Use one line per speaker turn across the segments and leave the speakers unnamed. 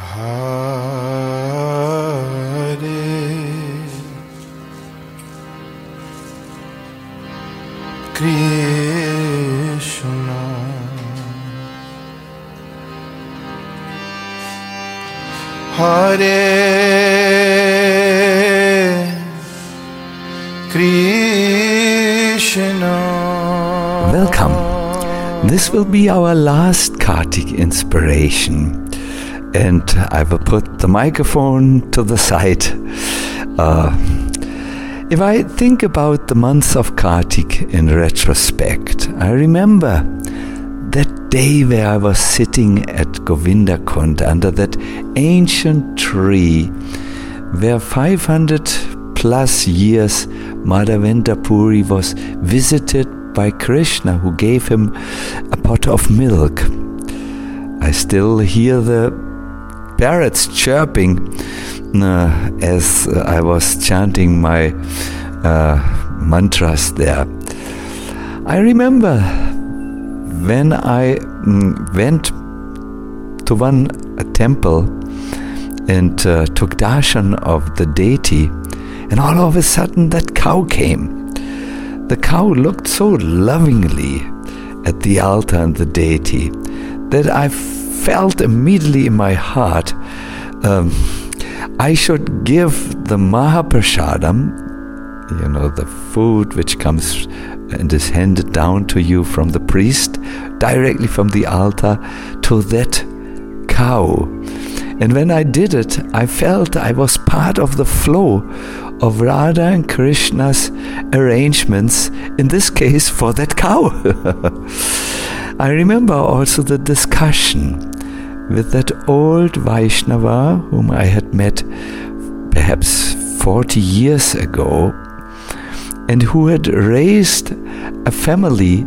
Hare Krishna, Hare Krishna.
Welcome. This will be our last Kartik inspiration, and I will put the microphone to the side. If I think about the months of Kartik in retrospect, I remember that day where I was sitting at Govindakund under that ancient tree where 500 plus years Madhavendra Puri was visited by Krishna, who gave him a pot of milk. I still hear the parrots chirping as I was chanting my mantras there. I remember when I went to one temple and took darshan of the deity, and all of a sudden that cow came. The cow looked so lovingly at the altar and the deity that I felt immediately in my heart I should give the Mahaprasadam, the food which comes and is handed down to you from the priest, directly from the altar, to that cow. And when I did it, I felt I was part of the flow of Radha and Krishna's arrangements, in this case for that cow. I remember also the discussion with that old Vaishnava whom I had met perhaps 40 years ago, and who had raised a family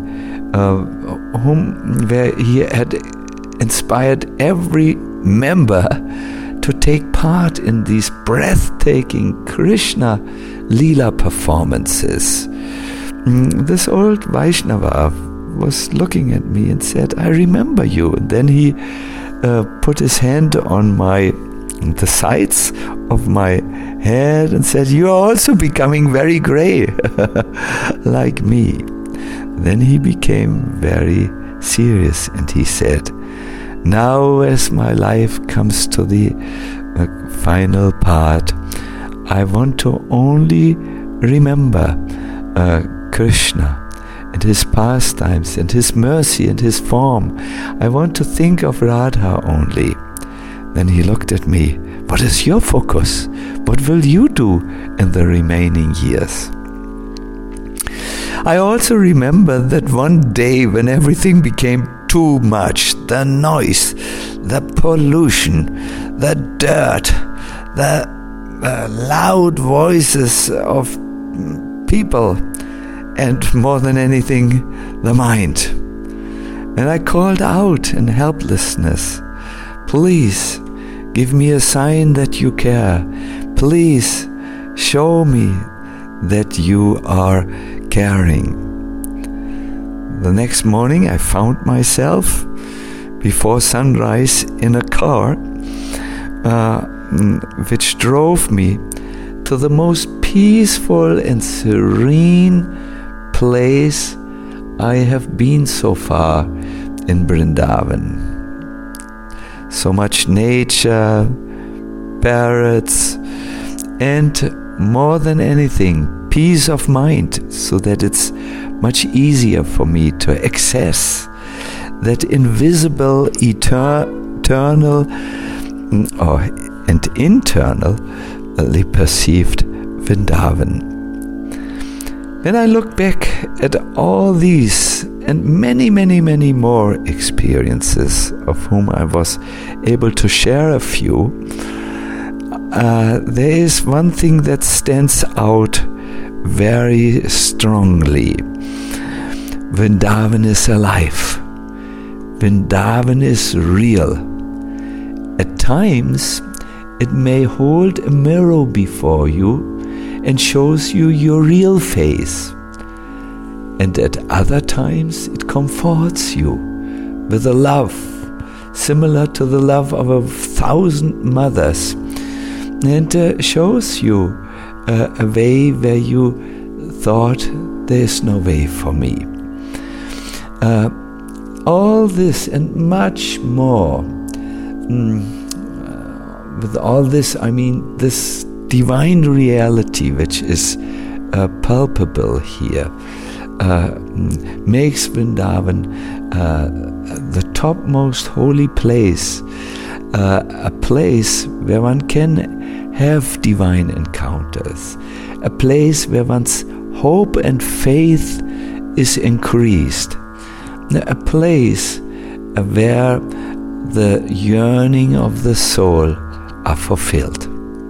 where he had inspired every member to take part in these breathtaking Krishna Leela performances. This old Vaishnava was looking at me and said, "I remember you." And then he put his hand on the sides of my head and said, "You are also becoming very grey, like me." Then he became very serious and he said, "Now as my life comes to the final part, I want to only remember Krishna and his pastimes and his mercy and his form. I want to think of Radha only." Then he looked at me. "What is your focus? What will you do in the remaining years?" I also remember that one day when everything became too much, the noise, the pollution, the dirt, the loud voices of people, and more than anything, the mind. And I called out in helplessness, "Please, give me a sign that you care. Please, show me that you are caring." The next morning I found myself before sunrise in a car which drove me to the most peaceful and serene place I have been so far in Vrindavan. So much nature, parrots, and more than anything, peace of mind, so that it's much easier for me to access that invisible, eternal, and internally perceived Vrindavan. When I look back at all these and many, many, many more experiences, of whom I was able to share a few, there is one thing that stands out very strongly. Vrindavan is alive. Vrindavan is real. At times, it may hold a mirror before you and shows you your real face. And at other times, it comforts you with a love similar to the love of 1,000 mothers, and shows you a way where you thought there is no way for me. All this and much more. With all this, I mean this divine reality which is palpable here, makes Vrindavan the topmost holy place, a place where one can have divine encounters, a place where one's hope and faith is increased, a place where the yearning of the soul are fulfilled.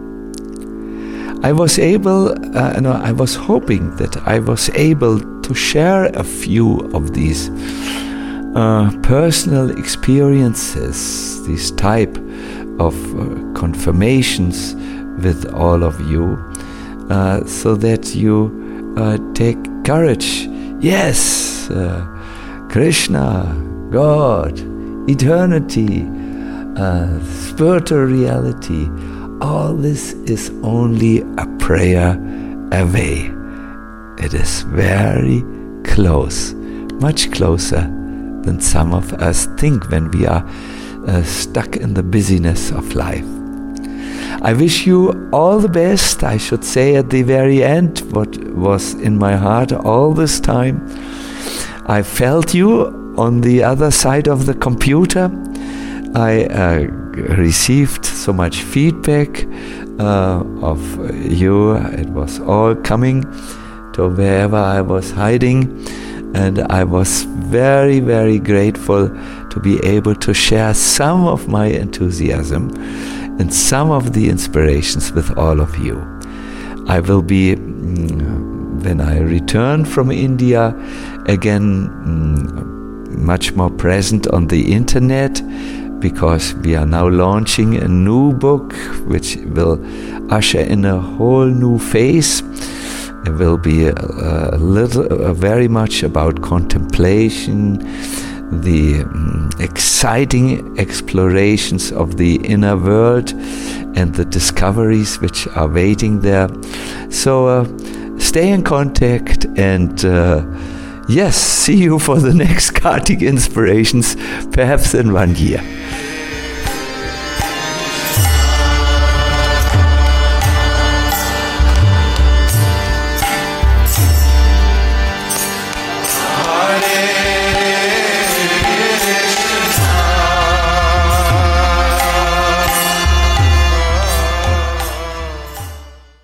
I was hoping that I was able to share a few of these personal experiences, these type of confirmations with all of you, so that you take courage. Yes, Krishna, God, eternity, spiritual reality, all this is only a prayer away. It is very close, much closer than some of us think when we are stuck in the busyness of life. I wish you all the best. I should say at the very end what was in my heart all this time. I felt you on the other side of the computer. I received so much feedback of you. It was all coming to wherever I was hiding, and I was very, very grateful to be able to share some of my enthusiasm and some of the inspirations with all of you. I will be, when I return from India, again much more present on the internet, because we are now launching a new book which will usher in a whole new phase. It will be very much about contemplation, the exciting explorations of the inner world and the discoveries which are waiting there. So stay in contact, and yes, see you for the next Kartik Inspirations, perhaps in 1 year.